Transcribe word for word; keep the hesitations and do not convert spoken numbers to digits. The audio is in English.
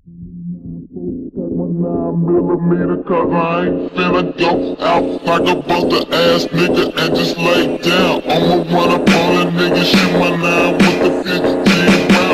Nine millimeter, cause I ain't finna go out like a buster ass nigga and just lay down. I'ma run up on a nigga, shoot my nine with the fifteen round.